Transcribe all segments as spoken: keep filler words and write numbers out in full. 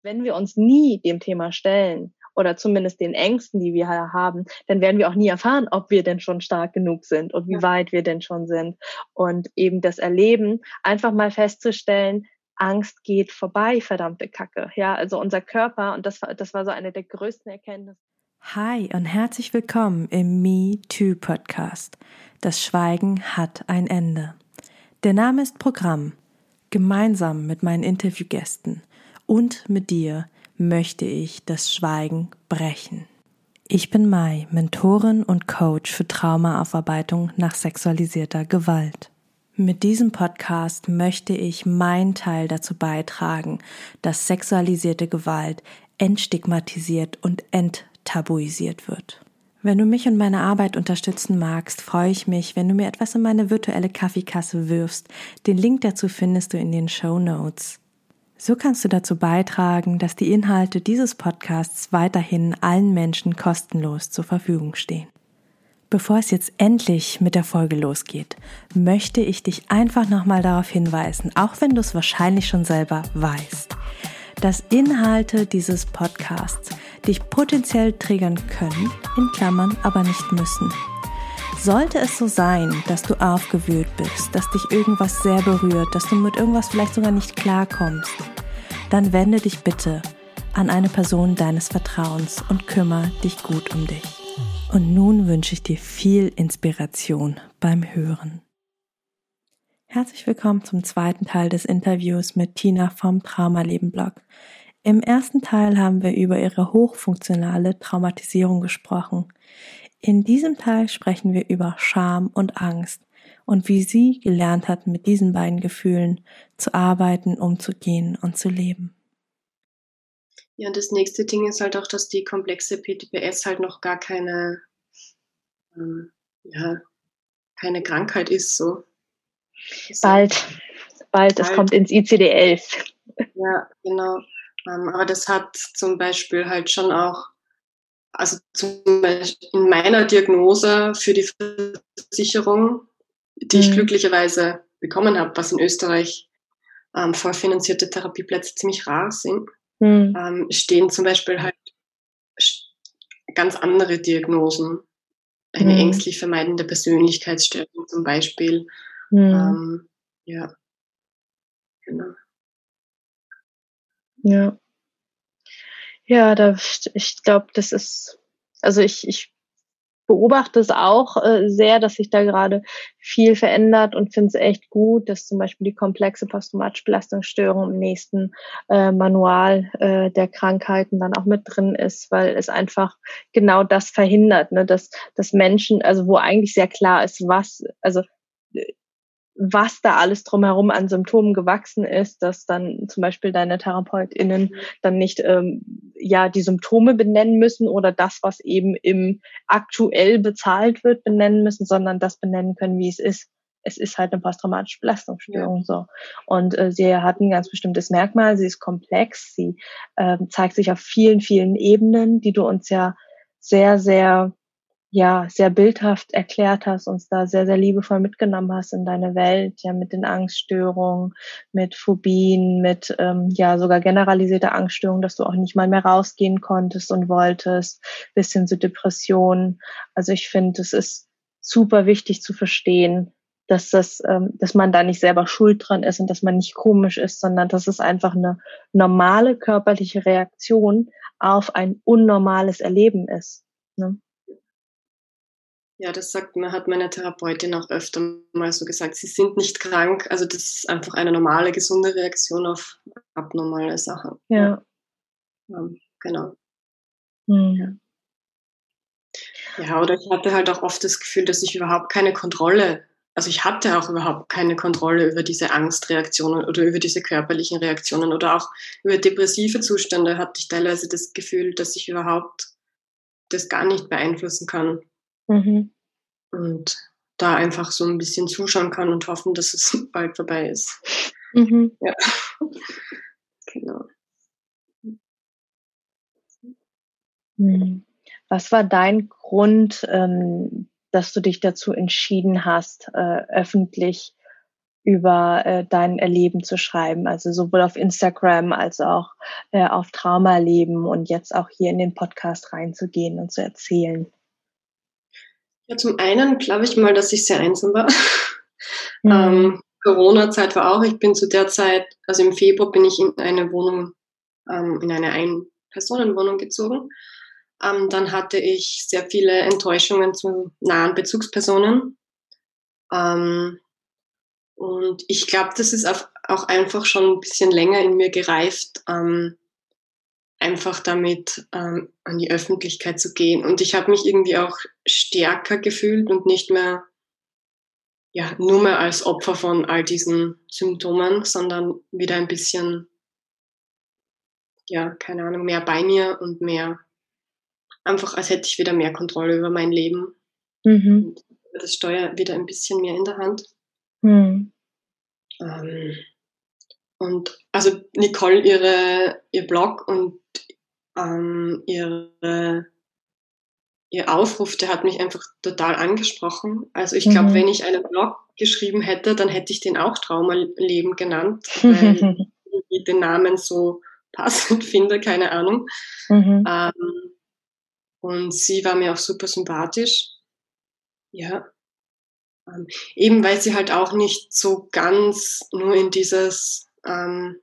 wenn wir uns nie dem Thema stellen oder zumindest den Ängsten, die wir haben, dann werden wir auch nie erfahren, ob wir denn schon stark genug sind und wie weit wir denn schon sind. Und eben das Erleben, einfach mal festzustellen, Angst geht vorbei, verdammte Kacke. Ja, also unser Körper, und das war, das war so eine der größten Erkenntnisse. Hi und herzlich willkommen im Me Too Podcast. Das Schweigen hat ein Ende. Der Name ist Programm. Gemeinsam mit meinen Interviewgästen und mit dir möchte ich das Schweigen brechen. Ich bin Mai, Mentorin und Coach für Traumaaufarbeitung nach sexualisierter Gewalt. Mit diesem Podcast möchte ich meinen Teil dazu beitragen, dass sexualisierte Gewalt entstigmatisiert und enttabuisiert wird. Wenn du mich und meine Arbeit unterstützen magst, freue ich mich, wenn du mir etwas in meine virtuelle Kaffeekasse wirfst. Den Link dazu findest du in den Shownotes. So kannst du dazu beitragen, dass die Inhalte dieses Podcasts weiterhin allen Menschen kostenlos zur Verfügung stehen. Bevor es jetzt endlich mit der Folge losgeht, möchte ich dich einfach nochmal darauf hinweisen, auch wenn du es wahrscheinlich schon selber weißt, dass Inhalte dieses Podcasts dich potenziell triggern können, in Klammern aber nicht müssen. Sollte es so sein, dass du aufgewühlt bist, dass dich irgendwas sehr berührt, dass du mit irgendwas vielleicht sogar nicht klarkommst, dann wende dich bitte an eine Person deines Vertrauens und kümmere dich gut um dich. Und nun wünsche ich dir viel Inspiration beim Hören. Herzlich willkommen zum zweiten Teil des Interviews mit Tina vom Traumaleben-Blog. Im ersten Teil haben wir über ihre hochfunktionale Traumatisierung gesprochen. In diesem Teil sprechen wir über Scham und Angst und wie sie gelernt hat, mit diesen beiden Gefühlen zu arbeiten, umzugehen und zu leben. Ja, und das nächste Ding ist halt auch, dass die komplexe P T B S halt noch gar keine, ähm, ja, keine Krankheit ist, so. Also, bald, bald, es kommt ins I C D elf. Ja, genau. Ähm, aber das hat zum Beispiel halt schon auch, also zum Beispiel in meiner Diagnose für die Versicherung, die mhm. ich glücklicherweise bekommen habe, was in Österreich ähm, vorfinanzierte Therapieplätze ziemlich rar sind, mhm. ähm, stehen zum Beispiel halt ganz andere Diagnosen. Eine mhm. ängstlich vermeidende Persönlichkeitsstörung zum Beispiel. Mhm. Ähm, ja, genau. Ja. Ja, da, ich glaube, das ist, also ich, ich beobachte es auch äh, sehr, dass sich da gerade viel verändert und finde es echt gut, dass zum Beispiel die komplexe posttraumatische Belastungsstörung im nächsten äh, Manual äh, der Krankheiten dann auch mit drin ist, weil es einfach genau das verhindert, ne, dass, dass Menschen, also wo eigentlich sehr klar ist, was, also was da alles drumherum an Symptomen gewachsen ist, dass dann zum Beispiel deine TherapeutInnen dann nicht ähm, ja die Symptome benennen müssen oder das, was eben im aktuell bezahlt wird, benennen müssen, sondern das benennen können, wie es ist. Es ist halt eine posttraumatische Belastungsstörung. Ja. So. Und äh, sie hat ein ganz bestimmtes Merkmal, sie ist komplex, sie äh, zeigt sich auf vielen, vielen Ebenen, die du uns ja sehr, sehr ja, sehr bildhaft erklärt hast, uns da sehr, sehr liebevoll mitgenommen hast in deine Welt, ja, mit den Angststörungen, mit Phobien, mit, ähm, ja, sogar generalisierte Angststörungen, dass du auch nicht mal mehr rausgehen konntest und wolltest, bis hin zu Depressionen. Also ich finde, es ist super wichtig zu verstehen, dass das, ähm, dass man da nicht selber schuld dran ist und dass man nicht komisch ist, sondern dass es einfach eine normale körperliche Reaktion auf ein unnormales Erleben ist, ne? Ja, das sagt mir, hat meine Therapeutin auch öfter mal so gesagt. Sie sind nicht krank, also das ist einfach eine normale, gesunde Reaktion auf abnormale Sachen. Ja. Ja, genau. Mhm. Ja, oder ich hatte halt auch oft das Gefühl, dass ich überhaupt keine Kontrolle, also ich hatte auch überhaupt keine Kontrolle über diese Angstreaktionen oder über diese körperlichen Reaktionen oder auch über depressive Zustände hatte ich teilweise das Gefühl, dass ich überhaupt das gar nicht beeinflussen kann. Mhm. Und da einfach so ein bisschen zuschauen kann und hoffen, dass es bald vorbei ist. Mhm. Ja. Genau. Was war dein Grund, ähm, dass du dich dazu entschieden hast, äh, öffentlich über äh, dein Erleben zu schreiben, also sowohl auf Instagram als auch äh, auf Traumaleben und jetzt auch hier in den Podcast reinzugehen und zu erzählen? Ja, zum einen glaube ich mal, dass ich sehr einsam war. Mhm. ähm, Corona-Zeit war auch, ich bin zu der Zeit, also im Februar bin ich in eine Wohnung, ähm, in eine Ein-Personen-Wohnung gezogen. Ähm, dann hatte ich sehr viele Enttäuschungen zu nahen Bezugspersonen. Ähm, und ich glaube, das ist auch einfach schon ein bisschen länger in mir gereift, ähm, einfach damit ähm, an die Öffentlichkeit zu gehen. Und ich habe mich irgendwie auch stärker gefühlt und nicht mehr, ja, nur mehr als Opfer von all diesen Symptomen, sondern wieder ein bisschen, ja, keine Ahnung, mehr bei mir und mehr, einfach als hätte ich wieder mehr Kontrolle über mein Leben Mhm. und das Steuer wieder ein bisschen mehr in der Hand. Mhm. Ähm, und also Nicole, ihre, ihr Blog und ähm, ihre ihr Aufruf, der hat mich einfach total angesprochen. Also ich glaube, wenn Mhm. ich einen Blog geschrieben hätte, dann hätte ich den auch Traumaleben genannt, weil ich den Namen so passend finde, keine Ahnung. Mhm. Ähm, und sie war mir auch super sympathisch. Ja. Ähm, eben weil sie halt auch nicht so ganz nur in dieses, ähm,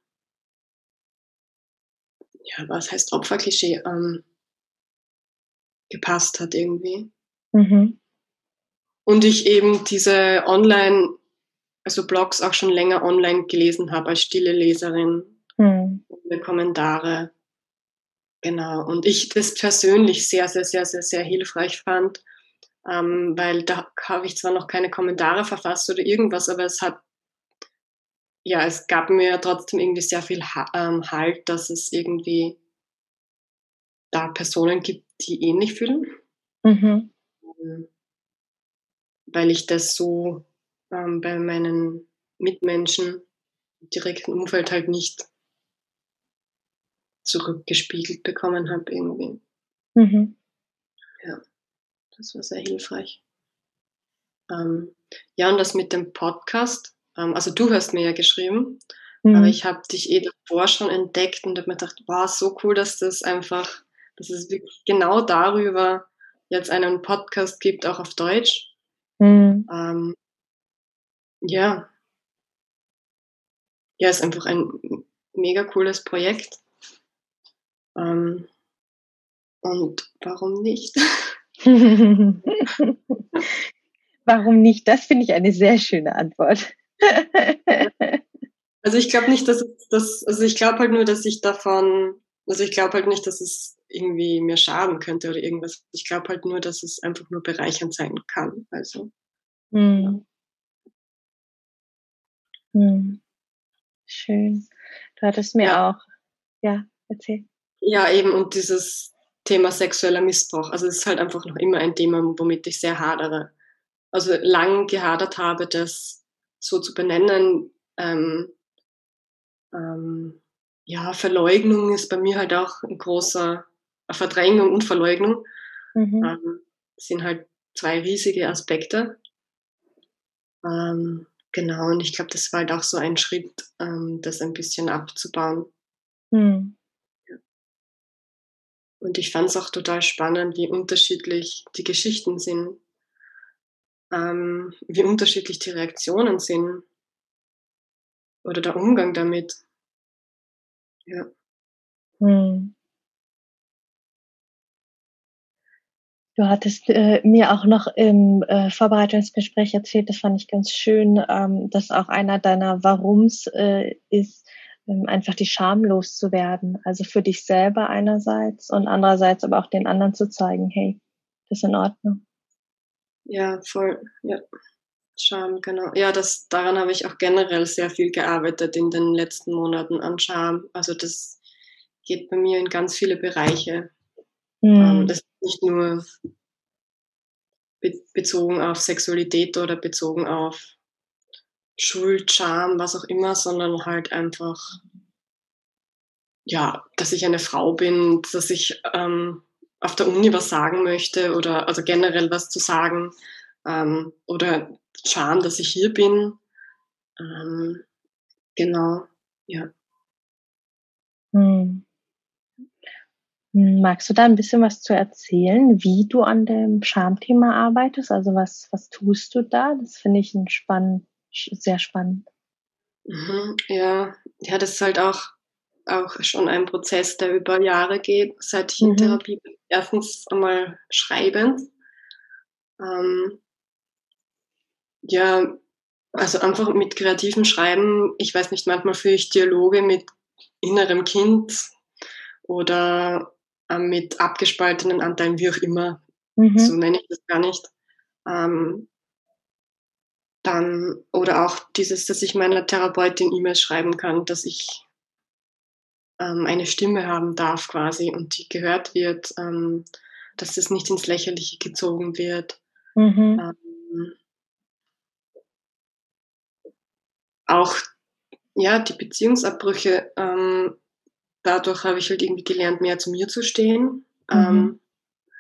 ja, was heißt Opferklischee, ähm, gepasst hat irgendwie. Mhm. Und ich eben diese Online, also Blogs auch schon länger online gelesen habe als stille Leserin, Mhm. ohne Kommentare. Genau. Und ich das persönlich sehr, sehr, sehr, sehr, sehr hilfreich fand, ähm, weil da habe ich zwar noch keine Kommentare verfasst oder irgendwas, aber es hat, ja, es gab mir trotzdem irgendwie sehr viel ha ähm, Halt, dass es irgendwie da Personen gibt, die ähnlich fühlen. Mhm. Ähm, weil ich das so ähm, bei meinen Mitmenschen im direkten Umfeld halt nicht zurückgespiegelt bekommen habe irgendwie. Mhm. Ja, das war sehr hilfreich. Ähm, ja, und das mit dem Podcast, ähm, also du hast mir ja geschrieben, aber Mhm. ich habe dich eh davor schon entdeckt und habe mir gedacht, wow, so cool, dass das einfach, dass es wirklich genau darüber jetzt einen Podcast gibt, auch auf Deutsch. Mhm. Ähm, ja, ja, ist einfach ein mega cooles Projekt. Ähm, und warum nicht? Warum nicht? Das finde ich eine sehr schöne Antwort. Also ich glaube nicht, dass es das, also ich glaube halt nur, dass ich davon, also ich glaube halt nicht, dass es irgendwie mir schaden könnte oder irgendwas. Ich glaube halt nur, dass es einfach nur bereichernd sein kann. Also, ja. Mhm. Mhm. Schön. Du hattest mir Ja, auch, ja, erzähl. ja, eben, und dieses Thema sexueller Missbrauch. Also es ist halt einfach noch immer ein Thema, womit ich sehr hadere. Also lang gehadert habe, das so zu benennen. Ähm, ähm, ja, Verleugnung ist bei mir halt auch ein großer, Verdrängung und Verleugnung. Mhm. Ähm, sind halt zwei riesige Aspekte. Ähm, genau, und ich glaube, das war halt auch so ein Schritt, ähm, das ein bisschen abzubauen. Mhm. Und ich fand es auch total spannend, wie unterschiedlich die Geschichten sind, ähm, wie unterschiedlich die Reaktionen sind oder der Umgang damit. Ja, Mhm. Du hattest äh, mir auch noch im äh, Vorbereitungsgespräch erzählt, das fand ich ganz schön, ähm, dass auch einer deiner Warums äh, ist, ähm, einfach die Scham loszuwerden. Also für dich selber einerseits und andererseits aber auch den anderen zu zeigen, hey, das ist in Ordnung. ja, voll. Ja, Scham, genau. Ja, das, daran habe ich auch generell sehr viel gearbeitet in den letzten Monaten an Scham. Also das geht bei mir in ganz viele Bereiche. Ähm, Mhm. das ist nicht nur be bezogen auf Sexualität oder bezogen auf Schuld, Scham, was auch immer, sondern halt einfach, ja, dass ich eine Frau bin, dass ich ähm, auf der Uni was sagen möchte oder also generell was zu sagen, ähm, oder Scham, dass ich hier bin. Ähm, genau, ja. Hm. Magst du da ein bisschen was zu erzählen, wie du an dem Schamthema arbeitest? Also, was was tust du da? Das finde ich 'n spann sehr spannend. Mhm, ja. Ja, das ist halt auch auch schon ein Prozess, der über Jahre geht, seit ich in Mhm. Therapie bin. Erstens einmal schreibend. Ähm, ja, also einfach mit kreativem Schreiben, ich weiß nicht, manchmal führe ich Dialoge mit innerem Kind oder, ähm, mit abgespaltenen Anteilen, wie auch immer. So Mhm. nenne ich das gar nicht. Ähm, dann oder auch dieses, dass ich meiner Therapeutin E-Mails schreiben kann, dass ich ähm, eine Stimme haben darf quasi und die gehört wird, ähm, dass das nicht ins Lächerliche gezogen wird. Mhm. Ähm, auch, ja, die Beziehungsabbrüche, ähm, dadurch habe ich halt irgendwie gelernt, mehr zu mir zu stehen, Mhm. ähm,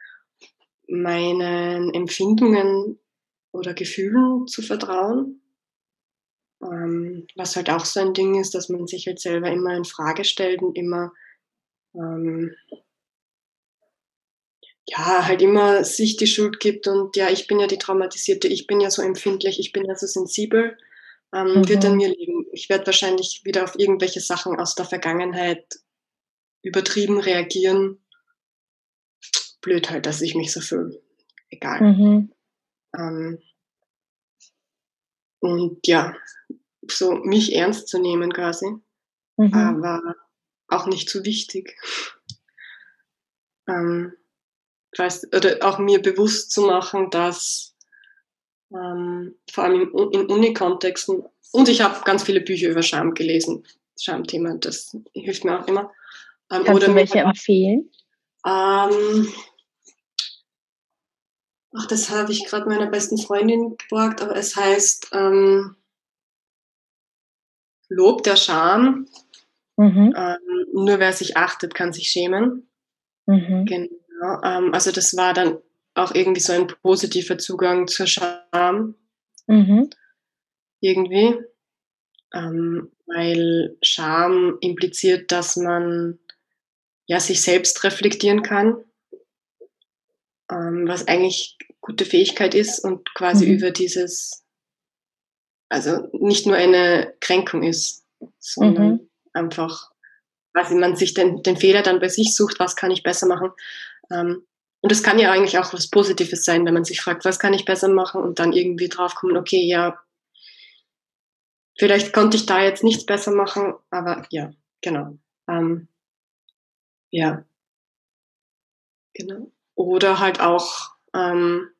meinen Empfindungen oder Gefühlen zu vertrauen. Ähm, was halt auch so ein Ding ist, dass man sich halt selber immer in Frage stellt und immer, ähm ja, halt immer sich die Schuld gibt und ja, ich bin ja die Traumatisierte, ich bin ja so empfindlich, ich bin ja so sensibel, ähm, wird an Mhm. mir liegen. Ich werde wahrscheinlich wieder auf irgendwelche Sachen aus der Vergangenheit übertrieben reagieren. Blöd halt, dass ich mich so fühle. Egal. Mhm. Ähm, und ja, so mich ernst zu nehmen quasi, Mhm. aber auch nicht so wichtig. Ähm, weißt oder auch mir bewusst zu machen, dass Ähm, vor allem in, U- in Uni-Kontexten. Und ich habe ganz viele Bücher über Scham gelesen. Schamthema, das hilft mir auch immer. Ähm, Kannst oder du mir welche empfehlen? ähm, ach, das habe ich gerade meiner besten Freundin geborgt, aber es heißt ähm, Lob der Scham. Mhm. Ähm, nur wer sich achtet, kann sich schämen. Mhm. Genau. Ähm, also das war dann auch irgendwie so ein positiver Zugang zur Scham Mhm. irgendwie. Ähm, weil Scham impliziert, dass man ja sich selbst reflektieren kann, ähm, was eigentlich gute Fähigkeit ist und quasi Mhm. über dieses, also nicht nur eine Kränkung ist, Mhm. sondern einfach quasi man sich den, den Fehler dann bei sich sucht, was kann ich besser machen. Ähm, und es kann ja eigentlich auch was Positives sein, wenn man sich fragt, was kann ich besser machen und dann irgendwie draufkommen, okay, ja, vielleicht konnte ich da jetzt nichts besser machen, aber ja, genau. Ähm, ja, genau. Oder halt auch ähm,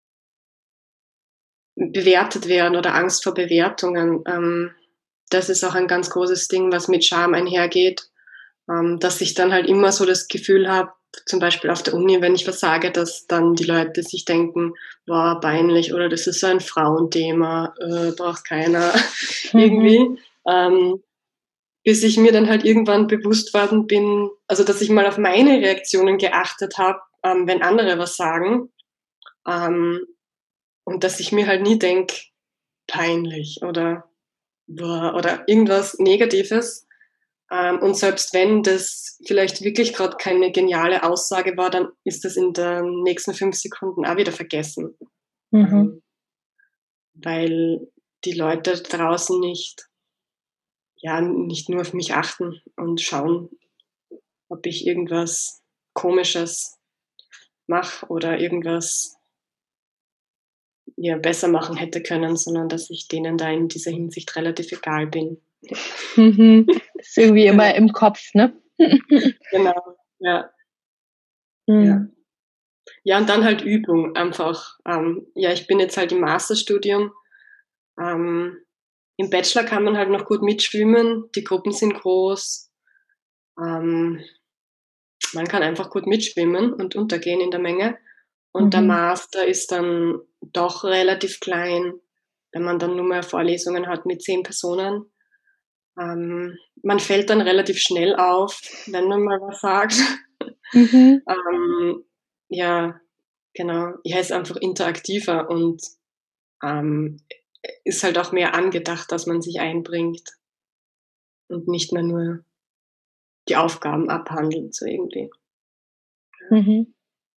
bewertet werden oder Angst vor Bewertungen. Ähm, das ist auch ein ganz großes Ding, was mit Scham einhergeht, ähm, dass ich dann halt immer so das Gefühl habe, zum Beispiel auf der Uni, wenn ich was sage, dass dann die Leute sich denken, boah, peinlich oder das ist so ein Frauenthema, äh, braucht keiner Mhm. irgendwie. Ähm, bis ich mir dann halt irgendwann bewusst worden bin, also dass ich mal auf meine Reaktionen geachtet habe, ähm, wenn andere was sagen. Ähm, und dass ich mir halt nie denke, peinlich oder boah, oder irgendwas Negatives. Ähm, und selbst wenn das vielleicht wirklich gerade keine geniale Aussage war, dann ist das in den nächsten fünf Sekunden auch wieder vergessen. Mhm. Ähm, weil die Leute draußen nicht, ja, nicht nur auf mich achten und schauen, ob ich irgendwas Komisches mache oder irgendwas ja, besser machen hätte können, sondern dass ich denen da in dieser Hinsicht relativ egal bin. Mhm. Ist irgendwie immer Genau, im Kopf, ne? genau, ja, ja. Mhm. Ja, und dann halt Übung einfach. Ähm, ja, ich bin jetzt halt im Masterstudium. Ähm, Im Bachelor kann man halt noch gut mitschwimmen, die Gruppen sind groß. Ähm, Man kann einfach gut mitschwimmen und untergehen in der Menge. Und der Mhm. Master ist dann doch relativ klein, wenn man dann nur mehr Vorlesungen hat mit zehn Personen. Ähm, man fällt dann relativ schnell auf, wenn man mal was sagt. Mhm. ähm, ja, genau. Ja, ist einfach interaktiver und ähm, ist halt auch mehr angedacht, dass man sich einbringt und nicht mehr nur die Aufgaben abhandelt, so irgendwie. Mhm.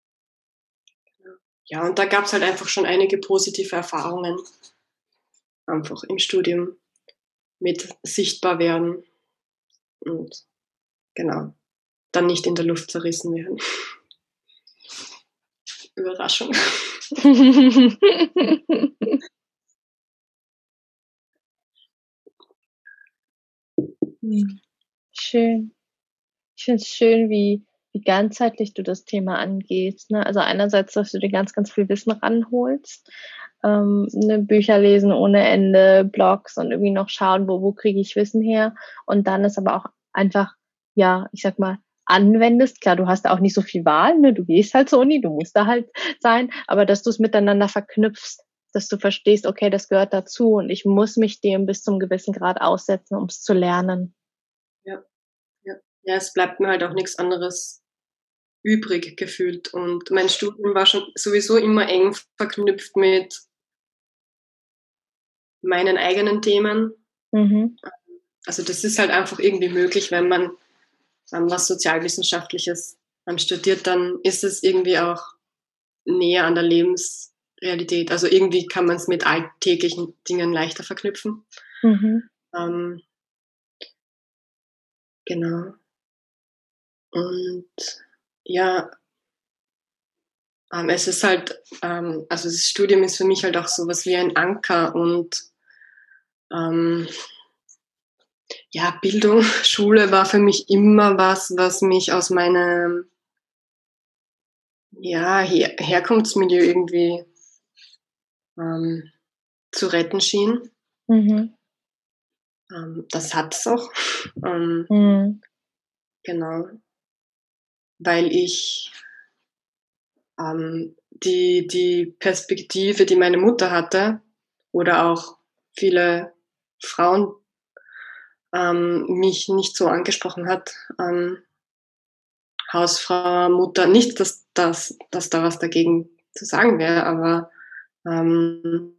Ja, und da gab's halt einfach schon einige positive Erfahrungen, einfach im Studium mit sichtbar werden und genau, dann nicht in der Luft zerrissen werden. Überraschung. Schön. Ich finde es schön, wie, wie ganzheitlich du das Thema angehst. Ne? Also einerseits, dass du dir ganz, ganz viel Wissen ranholst, ähm, ne, Bücher lesen ohne Ende, Blogs und irgendwie noch schauen, wo, wo kriege ich Wissen her. Und dann ist aber auch einfach, ja, ich sag mal, anwendest. Klar, du hast auch nicht so viel Wahl, ne? Du gehst halt zur Uni, du musst da halt sein, aber dass du es miteinander verknüpfst, dass du verstehst, okay, das gehört dazu und ich muss mich dem bis zum gewissen Grad aussetzen, um es zu lernen. Ja, ja. Ja, es bleibt mir halt auch nichts anderes übrig gefühlt. Und mein Studium war schon sowieso immer eng verknüpft mit meinen eigenen Themen. Mhm. Also das ist halt einfach irgendwie möglich, wenn man ähm, was Sozialwissenschaftliches ähm, studiert, dann ist es irgendwie auch näher an der Lebensrealität. Also irgendwie kann man es mit alltäglichen Dingen leichter verknüpfen. Mhm. Ähm, genau. Und ja, ähm, es ist halt, ähm, also das Studium ist für mich halt auch sowas wie ein Anker und ähm, ja, Bildung, Schule war für mich immer was, was mich aus meinem ja, Her Herkunftsmilieu irgendwie ähm, zu retten schien. Mhm. Ähm, das hat's auch. Ähm, Mhm. genau. Weil ich ähm, die, die Perspektive, die meine Mutter hatte, oder auch viele Frauen ähm, mich nicht so angesprochen hat. Ähm, Hausfrau, Mutter, nicht, dass, dass, dass da was dagegen zu sagen wäre, aber ähm,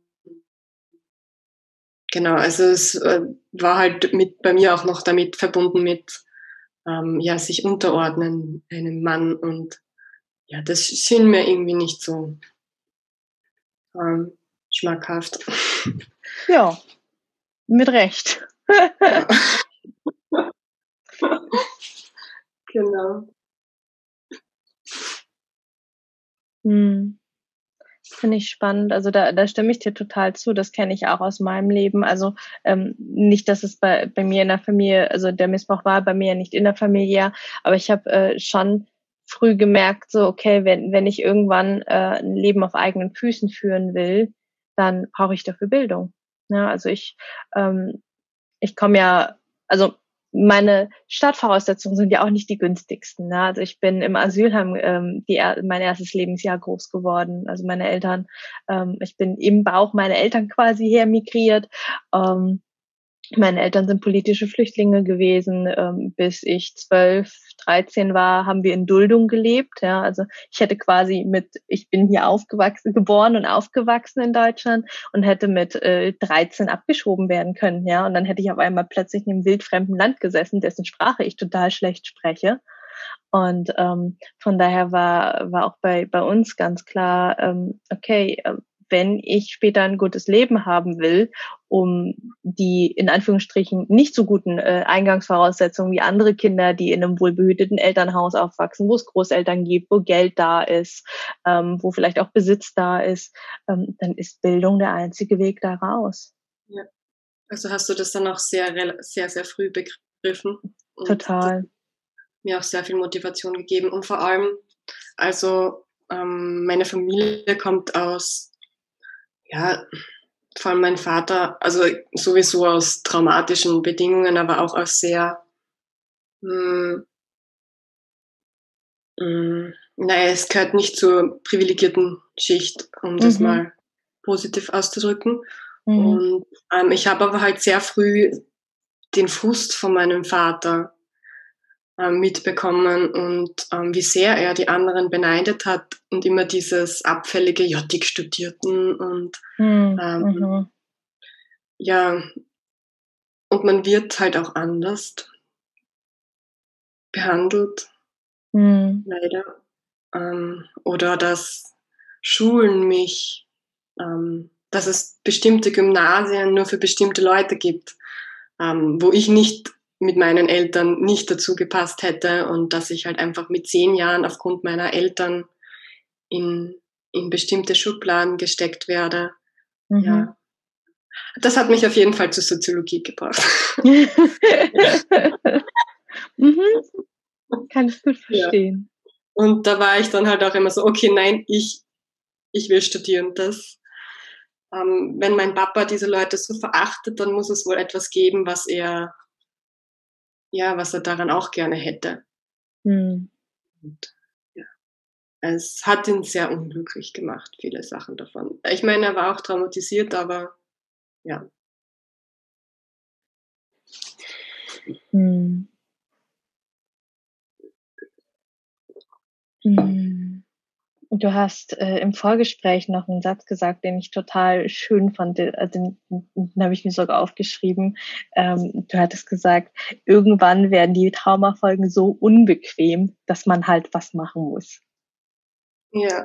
genau, also es äh, war halt mit bei mir auch noch damit verbunden mit ähm, ja, sich unterordnen einem Mann und ja, das schien mir irgendwie nicht so ähm, schmackhaft. Ja, mit Recht. Ja. Genau. Hm. Finde ich spannend. Also da, da stimme ich dir total zu. Das kenne ich auch aus meinem Leben. Also ähm, nicht, dass es bei, bei mir in der Familie, also der Missbrauch war bei mir ja nicht in der Familie, aber ich habe äh, schon früh gemerkt, so okay, wenn wenn ich irgendwann äh, ein Leben auf eigenen Füßen führen will, dann brauche ich dafür Bildung. Ja, also ich ähm, ich komme ja, also meine Startvoraussetzungen sind ja auch nicht die günstigsten. Ne? Also ich bin im Asylheim ähm, die, mein erstes Lebensjahr groß geworden. Also meine Eltern, ähm, ich bin im Bauch meiner Eltern quasi hermigriert. Ähm, Meine Eltern sind politische Flüchtlinge gewesen. Ähm, bis ich zwölf, dreizehn war, haben wir in Duldung gelebt. Ja, also ich hätte quasi mit, ich bin hier aufgewachsen, geboren und aufgewachsen in Deutschland und hätte mit äh, dreizehn abgeschoben werden können. Ja, und dann hätte ich auf einmal plötzlich in einem wildfremden Land gesessen, dessen Sprache ich total schlecht spreche. Und ähm, von daher war war auch bei bei uns ganz klar, ähm, okay, äh, wenn ich später ein gutes Leben haben will, um die in Anführungsstrichen nicht so guten äh, Eingangsvoraussetzungen wie andere Kinder, die in einem wohlbehüteten Elternhaus aufwachsen, wo es Großeltern gibt, wo Geld da ist, ähm, wo vielleicht auch Besitz da ist, ähm, dann ist Bildung der einzige Weg da raus. Ja. Also hast du das dann auch sehr, sehr, sehr früh begriffen und das Total. hat mir auch sehr viel Motivation gegeben. Und vor allem, also ähm, meine Familie kommt aus, ja, vor allem mein Vater, also sowieso aus traumatischen Bedingungen, aber auch aus sehr, mh, mh, naja, es gehört nicht zur privilegierten Schicht, um das Mhm. mal positiv auszudrücken. Mhm. Und ähm, ich habe aber halt sehr früh den Frust von meinem Vater ähm, mitbekommen und ähm, wie sehr er die anderen beneidet hat und immer dieses abfällige, ja, die Studierten und Mhm. ähm, Mhm. ja, und man wird halt auch anders behandelt, Mhm. leider. Ähm, oder dass Schulen mich, ähm, dass es bestimmte Gymnasien nur für bestimmte Leute gibt, ähm, wo ich nicht mit meinen Eltern nicht dazu gepasst hätte und dass ich halt einfach mit zehn Jahren aufgrund meiner Eltern in, in bestimmte Schubladen gesteckt werde. Mhm. Ja, das hat mich auf jeden Fall zur Soziologie gebracht. Mhm. Kann ich gut Ja. verstehen. Und da war ich dann halt auch immer so, okay, nein, ich, ich will studieren. Das, ähm, wenn mein Papa diese Leute so verachtet, dann muss es wohl etwas geben, was er, ja, was er daran auch gerne hätte. Mhm. Und ja, es hat ihn sehr unglücklich gemacht, viele Sachen davon. Ich meine, er war auch traumatisiert, aber ja. Mhm. Mhm. Du hast äh, im Vorgespräch noch einen Satz gesagt, den ich total schön fand. Den, äh, den, den habe ich mir sogar aufgeschrieben. Ähm, du hattest gesagt, irgendwann werden die Traumafolgen so unbequem, dass man halt was machen muss. Ja.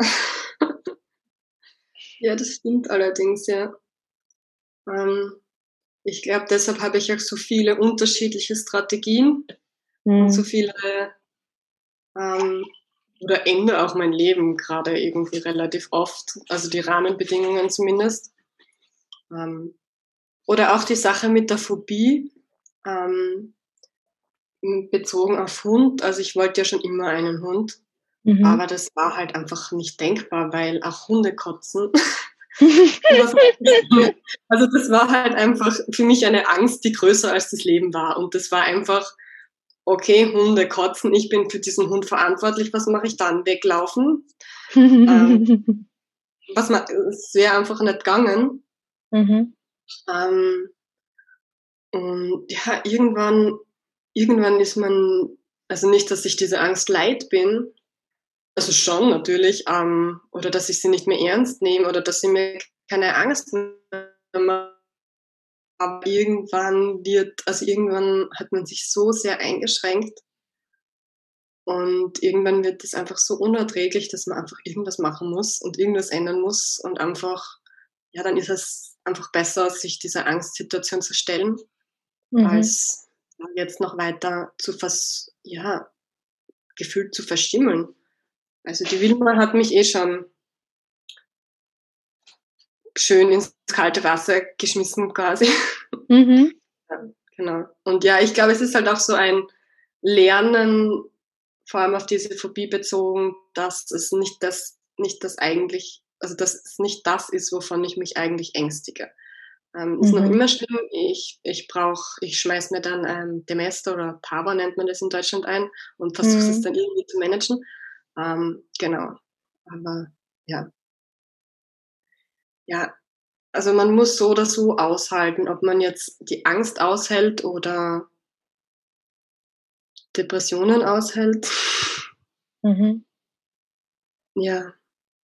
Ja, das stimmt allerdings, ja. Ähm, ich glaube, deshalb habe ich auch so viele unterschiedliche Strategien und so Mhm. viele, ähm, oder ändere auch mein Leben gerade irgendwie relativ oft, also die Rahmenbedingungen zumindest. Ähm, oder auch die Sache mit der Phobie, ähm, bezogen auf Hund. Also ich wollte ja schon immer einen Hund, Mhm. aber das war halt einfach nicht denkbar, weil auch Hunde kotzen. Also das war halt einfach für mich eine Angst, die größer als das Leben war. Und das war einfach, okay, Hunde kotzen, ich bin für diesen Hund verantwortlich, was mache ich dann? Weglaufen? Ähm, was ma es wäre einfach nicht gegangen. Mhm. Ähm, und ja, irgendwann irgendwann ist man, also nicht, dass ich diese Angst leid bin, also schon natürlich, ähm, oder dass ich sie nicht mehr ernst nehme oder dass sie mir keine Angst mehr macht. Aber irgendwann wird, also irgendwann hat man sich so sehr eingeschränkt und irgendwann wird es einfach so unerträglich, dass man einfach irgendwas machen muss und irgendwas ändern muss und einfach, ja, dann ist es einfach besser, sich dieser Angstsituation zu stellen, Mhm. als jetzt noch weiter zu vers ja, gefühlt zu verstimmeln. Also die Wilma hat mich eh schon schön ins kalte Wasser geschmissen quasi. Mhm. Ja, genau. Und ja, ich glaube, es ist halt auch so ein Lernen, vor allem auf diese Phobie bezogen, dass es nicht das, nicht das eigentlich, also dass es nicht das ist, wovon ich mich eigentlich ängstige. Ähm, ist noch Mhm. immer schlimm. Ich, ich brauche, ich schmeiß mir dann ähm, Demester oder Pava nennt man das in Deutschland ein und versuche es Mhm. dann irgendwie zu managen. Ähm, genau. Aber ja, ja, also man muss so oder so aushalten, ob man jetzt die Angst aushält oder Depressionen aushält. Mhm. Ja,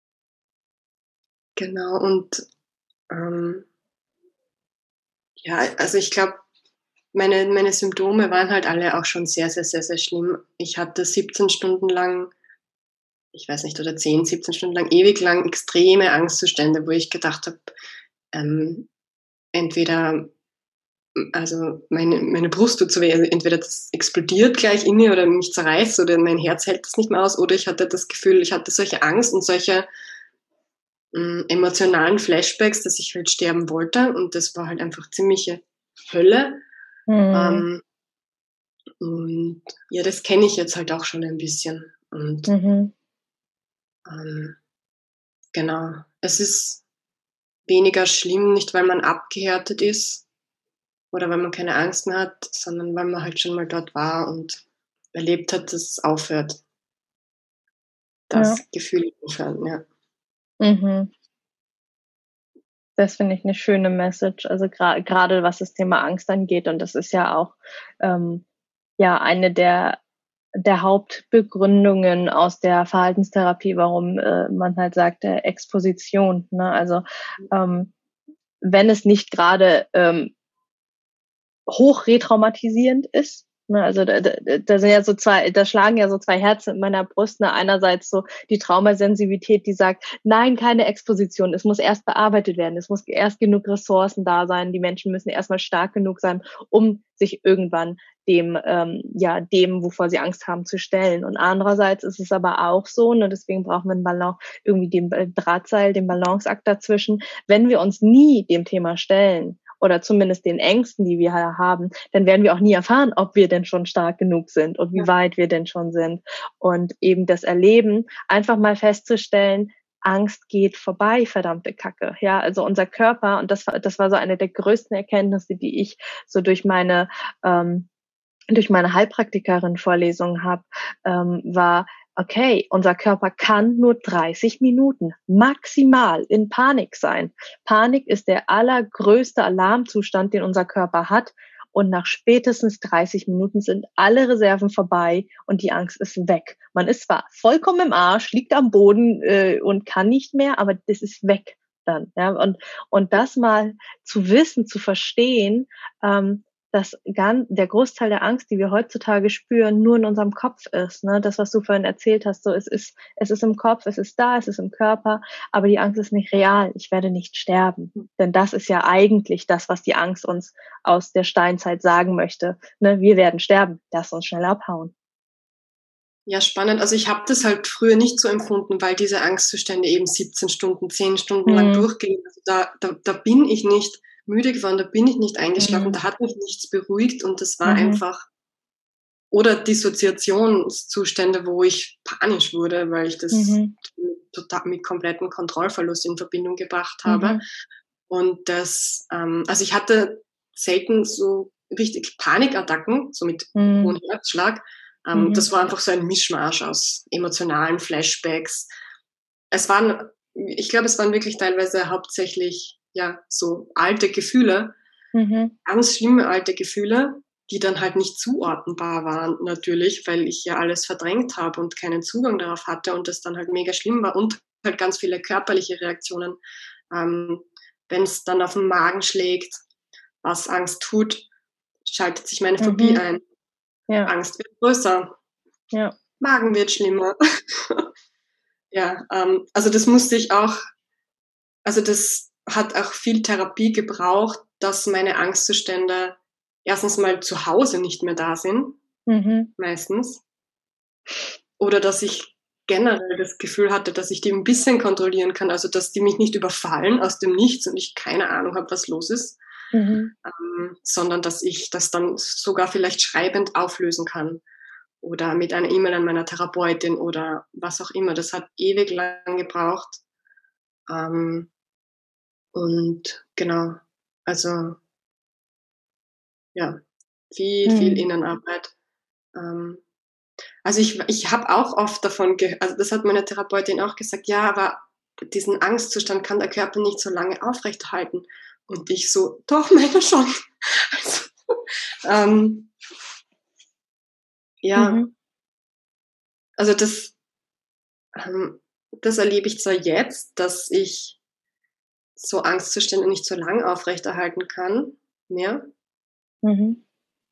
genau. Und ähm, ja, also ich glaube, meine, meine Symptome waren halt alle auch schon sehr, sehr, sehr, sehr schlimm. Ich hatte siebzehn Stunden lang, ich weiß nicht, oder zehn, siebzehn Stunden lang, ewig lang extreme Angstzustände, wo ich gedacht habe, ähm, entweder, also meine, meine Brust tut so weh, also entweder das explodiert gleich in mir oder mich zerreißt oder mein Herz hält das nicht mehr aus, oder ich hatte das Gefühl, ich hatte solche Angst und solche mh, emotionalen Flashbacks, dass ich halt sterben wollte, und das war halt einfach ziemliche Hölle. Mhm. Ähm, und ja, das kenne ich jetzt halt auch schon ein bisschen. Und Mhm. ähm, genau, es ist weniger schlimm, nicht weil man abgehärtet ist oder weil man keine Angst mehr hat, sondern weil man halt schon mal dort war und erlebt hat, dass es aufhört, Ja. das Gefühl aufhören, ja. Mhm. Das finde ich eine schöne Message. Also gra gerade was das Thema Angst angeht. Und das ist ja auch ähm, ja eine der der Hauptbegründungen aus der Verhaltenstherapie, warum äh, man halt sagt, äh, Exposition. Ne? Also ähm, wenn es nicht gerade ähm, hoch retraumatisierend ist. Ne, also da, da, da sind ja so zwei, da schlagen ja so zwei Herzen in meiner Brust. Ne? Einerseits so die Traumasensibilität, die sagt, nein, keine Exposition, es muss erst bearbeitet werden, es muss erst genug Ressourcen da sein, die Menschen müssen erstmal stark genug sein, um sich irgendwann dem, ähm, ja, dem, wovor sie Angst haben, zu stellen. Und andererseits ist es aber auch so, ne, deswegen brauchen wir einen Balance, irgendwie den Drahtseil, den Balanceakt dazwischen, wenn wir uns nie dem Thema stellen, oder zumindest den Ängsten, die wir haben, dann werden wir auch nie erfahren, ob wir denn schon stark genug sind und wie weit wir denn schon sind. Und eben das Erleben, einfach mal festzustellen, Angst geht vorbei, verdammte Kacke. Ja, also unser Körper, und das war, das war so eine der größten Erkenntnisse, die ich so durch meine, ähm, durch meine Heilpraktikerin-Vorlesungen habe, ähm, war, okay, unser Körper kann nur dreißig Minuten maximal in Panik sein. Panik ist der allergrößte Alarmzustand, den unser Körper hat. Und nach spätestens dreißig Minuten sind alle Reserven vorbei und die Angst ist weg. Man ist zwar vollkommen im Arsch, liegt am Boden äh, und kann nicht mehr, aber das ist weg dann. Ja? Und, und das mal zu wissen, zu verstehen, ähm, dass ganz, der Großteil der Angst, die wir heutzutage spüren, nur in unserem Kopf ist. Ne? Das, was du vorhin erzählt hast, so es ist, es ist im Kopf, es ist da, es ist im Körper, aber die Angst ist nicht real. Ich werde nicht sterben. Denn das ist ja eigentlich das, was die Angst uns aus der Steinzeit sagen möchte. Ne? Wir werden sterben. Lass uns schnell abhauen. Ja, spannend. Also ich habe das halt früher nicht so empfunden, weil diese Angstzustände eben siebzehn Stunden, zehn Stunden hm. lang durchgehen. Also da, da, da bin ich nicht müde geworden, da bin ich nicht eingeschlafen, mhm. da hat mich nichts beruhigt und das war mhm. einfach, oder Dissoziationszustände, wo ich panisch wurde, weil ich das mhm. total mit komplettem Kontrollverlust in Verbindung gebracht habe. Mhm. Und das, ähm, also ich hatte selten so richtig Panikattacken, so mit mhm. hohem Herzschlag. Ähm, mhm. Das war einfach so ein Mischmasch aus emotionalen Flashbacks. Es waren, ich glaube, es waren wirklich teilweise hauptsächlich ja, so alte Gefühle, mhm. ganz schlimme alte Gefühle, die dann halt nicht zuordnenbar waren natürlich, weil ich ja alles verdrängt habe und keinen Zugang darauf hatte und das dann halt mega schlimm war und halt ganz viele körperliche Reaktionen. Ähm, wenn es dann auf den Magen schlägt, was Angst tut, schaltet sich meine Phobie mhm. ein. Ja. Angst wird größer. Ja. Magen wird schlimmer. ja, ähm, also das musste ich auch, also das hat auch viel Therapie gebraucht, dass meine Angstzustände erstens mal zu Hause nicht mehr da sind, mhm. meistens. Oder dass ich generell das Gefühl hatte, dass ich die ein bisschen kontrollieren kann, also dass die mich nicht überfallen aus dem Nichts und ich keine Ahnung habe, was los ist, mhm. ähm, sondern dass ich das dann sogar vielleicht schreibend auflösen kann oder mit einer E-Mail an meiner Therapeutin oder was auch immer. Das hat ewig lang gebraucht. Ähm, Und genau, also ja, viel, viel mhm. Innenarbeit. Ähm, also ich, ich habe auch oft davon gehört, also das hat meine Therapeutin auch gesagt, ja, aber diesen Angstzustand kann der Körper nicht so lange aufrechterhalten. Und ich so, doch, meine schon. Also, ähm, ja, mhm. also das, ähm, das erlebe ich zwar jetzt, dass ich so Angstzustände nicht so lang aufrechterhalten kann mehr. Mhm.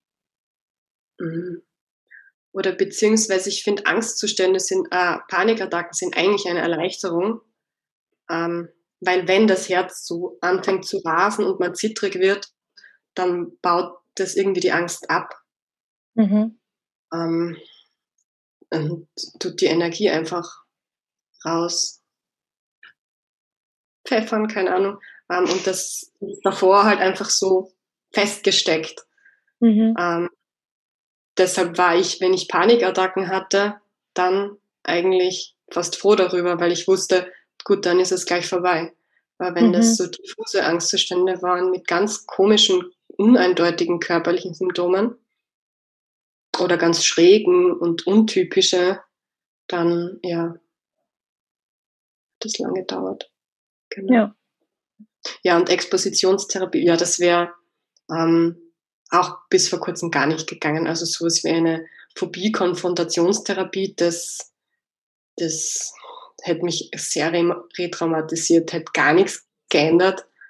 Mhm. Oder beziehungsweise ich finde, Angstzustände sind, äh, Panikattacken sind eigentlich eine Erleichterung, ähm, weil wenn das Herz so anfängt zu rasen und man zittrig wird, dann baut das irgendwie die Angst ab. Mhm. Ähm, und tut die Energie einfach raus. Pfeffern, keine Ahnung. Ähm, und das ist davor halt einfach so festgesteckt. Mhm. Ähm, deshalb war ich, wenn ich Panikattacken hatte, dann eigentlich fast froh darüber, weil ich wusste, gut, dann ist es gleich vorbei. Aber wenn mhm. das so diffuse Angstzustände waren mit ganz komischen, uneindeutigen körperlichen Symptomen oder ganz schrägen und untypische, dann ja, das lange dauert. Genau. Ja. Ja, und Expositionstherapie, ja, das wäre ähm, auch bis vor kurzem gar nicht gegangen. Also sowas wie eine Phobie-Konfrontationstherapie, das, das hätte mich sehr retraumatisiert, hätte gar nichts geändert.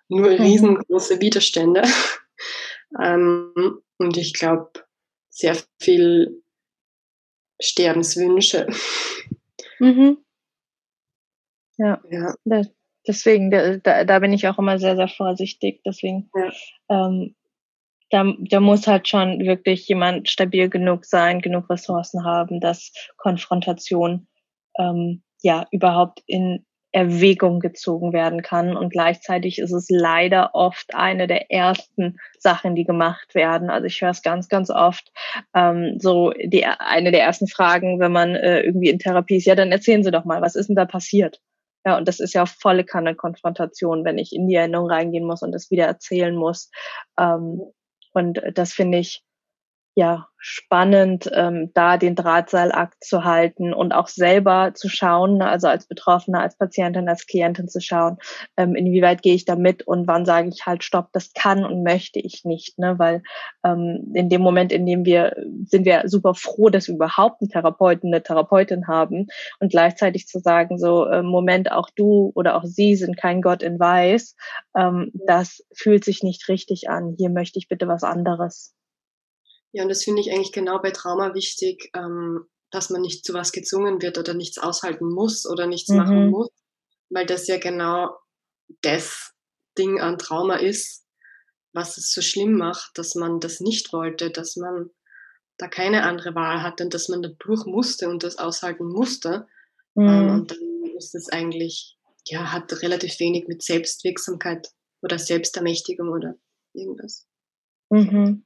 nur riesengroße Widerstände. ähm, und ich glaube, sehr viel Sterbenswünsche. Mhm. Ja, Ja. da, deswegen, da, da bin ich auch immer sehr, sehr vorsichtig. Deswegen, Ja. ähm, da, da muss halt schon wirklich jemand stabil genug sein, genug Ressourcen haben, dass Konfrontation ähm, ja überhaupt in Erwägung gezogen werden kann. Und gleichzeitig ist es leider oft eine der ersten Sachen, die gemacht werden. Also ich höre es ganz, ganz oft. Ähm, so die eine der ersten Fragen, wenn man äh, irgendwie in Therapie ist, ja, dann erzählen Sie doch mal, was ist denn da passiert? Ja, und das ist ja volle Kanne Konfrontation, wenn ich in die Erinnerung reingehen muss und das wieder erzählen muss. Ähm, und das finde ich ja spannend, ähm, da den Drahtseilakt zu halten und auch selber zu schauen, also als Betroffene, als Patientin, als Klientin zu schauen, ähm, inwieweit gehe ich da mit und wann sage ich halt, stopp, das kann und möchte ich nicht, ne? Weil ähm, in dem Moment, in dem wir, sind wir super froh, dass wir überhaupt einen Therapeuten, eine Therapeutin haben und gleichzeitig zu sagen, so, äh, Moment, auch du oder auch sie sind kein Gott in Weiß, ähm, das fühlt sich nicht richtig an, hier möchte ich bitte was anderes. Ja, und das finde ich eigentlich genau bei Trauma wichtig, ähm, dass man nicht zu was gezwungen wird oder nichts aushalten muss oder nichts machen Mhm. muss, weil das ja genau das Ding an Trauma ist, was es so schlimm macht, dass man das nicht wollte, dass man da keine andere Wahl hatte und dass man da durch musste und das aushalten musste. Ähm, Mhm. und dann ist es eigentlich, ja, hat relativ wenig mit Selbstwirksamkeit oder Selbstermächtigung oder irgendwas. Mhm.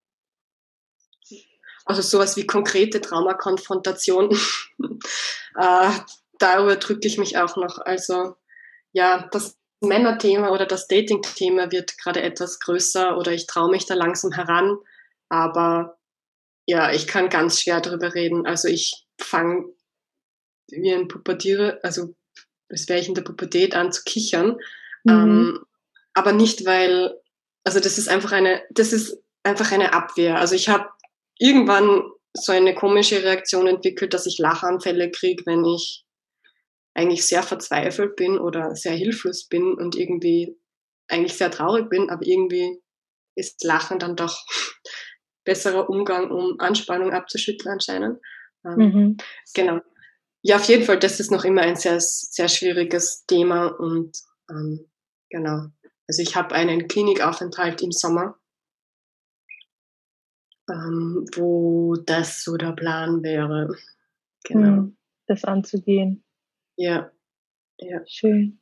Also sowas wie konkrete Traumakonfrontation. äh, darüber drücke ich mich auch noch. Also ja, das Männerthema oder das Dating-Thema wird gerade etwas größer oder ich traue mich da langsam heran. Aber ja, ich kann ganz schwer darüber reden. Also ich fange wie ein Pubertierer, also als wäre ich in der Pubertät an zu kichern. Mhm. Ähm, aber nicht, weil, also das ist einfach eine, das ist einfach eine Abwehr. Also ich habe irgendwann so eine komische Reaktion entwickelt, dass ich Lachanfälle kriege, wenn ich eigentlich sehr verzweifelt bin oder sehr hilflos bin und irgendwie eigentlich sehr traurig bin, aber irgendwie ist Lachen dann doch besserer Umgang, um Anspannung abzuschütteln anscheinend. Ähm, Mhm. genau. Ja, auf jeden Fall, das ist noch immer ein sehr, sehr schwieriges Thema und ähm, genau. Also ich habe einen Klinikaufenthalt im Sommer, ähm, wo das so der Plan wäre. Genau. Mhm. Das anzugehen. Ja, ja. Schön.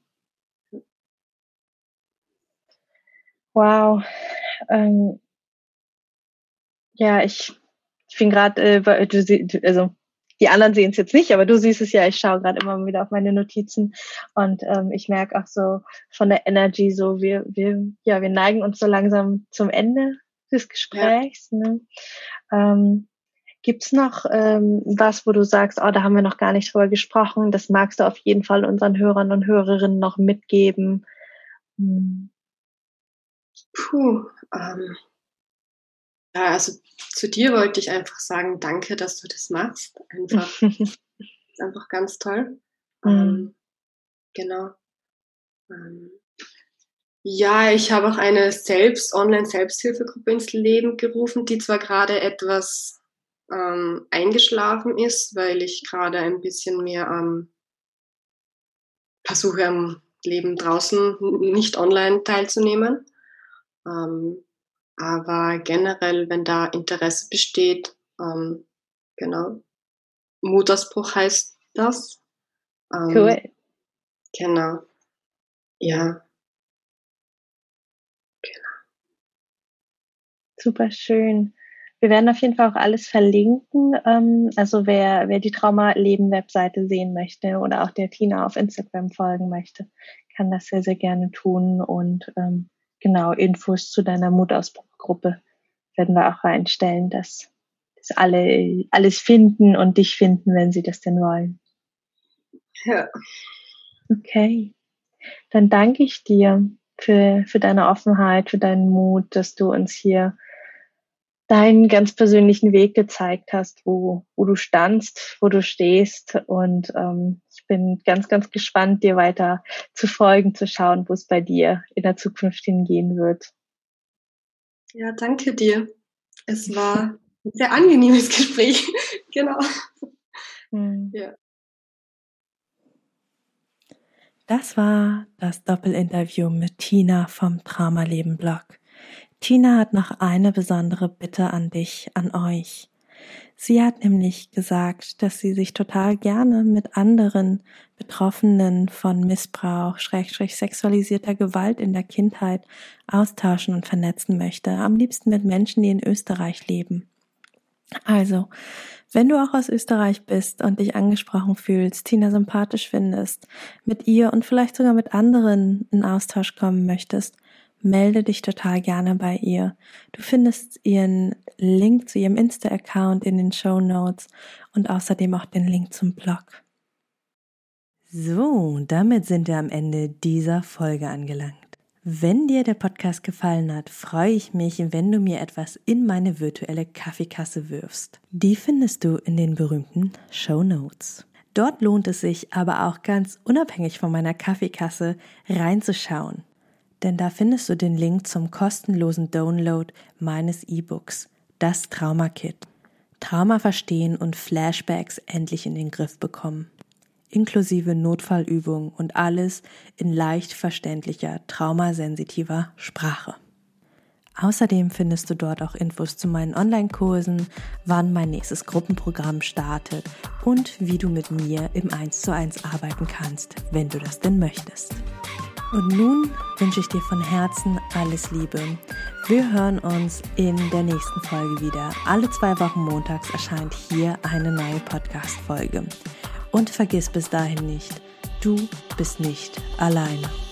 Wow. Ähm, ja, ich, ich bin gerade, äh, du, du, also die anderen sehen es jetzt nicht, aber du siehst es ja. Ich schaue gerade immer wieder auf meine Notizen und ähm, ich merke auch so von der Energy so, wir, wir, ja, wir neigen uns so langsam zum Ende des Ja. Gesprächs. Ne? Ähm, Gibt's noch ähm, was, wo du sagst, oh, da haben wir noch gar nicht drüber gesprochen, das magst du auf jeden Fall unseren Hörern und Hörerinnen noch mitgeben? Hm. Puh. Ähm, ja, also zu dir wollte ich einfach sagen, danke, dass du das machst. Einfach, ist einfach ganz toll. hm. Ähm, genau. Ähm, ja, ich habe auch eine selbst Online-Selbsthilfegruppe ins Leben gerufen, die zwar gerade etwas ähm, eingeschlafen ist, weil ich gerade ein bisschen mehr ähm, versuche am Leben draußen nicht online teilzunehmen. Ähm, aber generell, wenn da Interesse besteht, ähm, genau, Mutausbruch heißt das. Cool. Ähm, genau, ja. Super schön. Wir werden auf jeden Fall auch alles verlinken. Ähm, also wer, wer die Trauma-Leben-Webseite sehen möchte oder auch der Tina auf Instagram folgen möchte, kann das sehr, sehr gerne tun. Und ähm, genau, Infos zu deiner Mutausbruchgruppe werden wir auch reinstellen, dass, dass alle alles finden und dich finden, wenn sie das denn wollen. Ja. Okay. Dann danke ich dir für, für deine Offenheit, für deinen Mut, dass du uns hier deinen ganz persönlichen Weg gezeigt hast, wo, wo du standst, wo du stehst. Und ähm, ich bin ganz, ganz gespannt, dir weiter zu folgen, zu schauen, wo es bei dir in der Zukunft hingehen wird. Ja, danke dir. Es war ein sehr angenehmes Gespräch. Genau. Hm. Ja. Das war das Doppelinterview mit Tina vom Traumaleben-Blog. Tina hat noch eine besondere Bitte an dich, an euch. Sie hat nämlich gesagt, dass sie sich total gerne mit anderen Betroffenen von Missbrauch, Schrägstrich sexualisierter Gewalt in der Kindheit austauschen und vernetzen möchte. Am liebsten mit Menschen, die in Österreich leben. Also, wenn du auch aus Österreich bist und dich angesprochen fühlst, Tina sympathisch findest, mit ihr und vielleicht sogar mit anderen in Austausch kommen möchtest, melde dich total gerne bei ihr. Du findest ihren Link zu ihrem Insta-Account in den Shownotes und außerdem auch den Link zum Blog. So, damit sind wir am Ende dieser Folge angelangt. Wenn dir der Podcast gefallen hat, freue ich mich, wenn du mir etwas in meine virtuelle Kaffeekasse wirfst. Die findest du in den berühmten Shownotes. Dort lohnt es sich aber auch ganz unabhängig von meiner Kaffeekasse reinzuschauen. Denn da findest du den Link zum kostenlosen Download meines E-Books, das Trauma-Kit. Trauma verstehen und Flashbacks endlich in den Griff bekommen. Inklusive Notfallübungen und alles in leicht verständlicher, traumasensitiver Sprache. Außerdem findest du dort auch Infos zu meinen Online-Kursen, wann mein nächstes Gruppenprogramm startet und wie du mit mir im eins zu eins arbeiten kannst, wenn du das denn möchtest. Und nun wünsche ich dir von Herzen alles Liebe. Wir hören uns in der nächsten Folge wieder. Alle zwei Wochen montags erscheint hier eine neue Podcast-Folge. Und vergiss bis dahin nicht, du bist nicht alleine.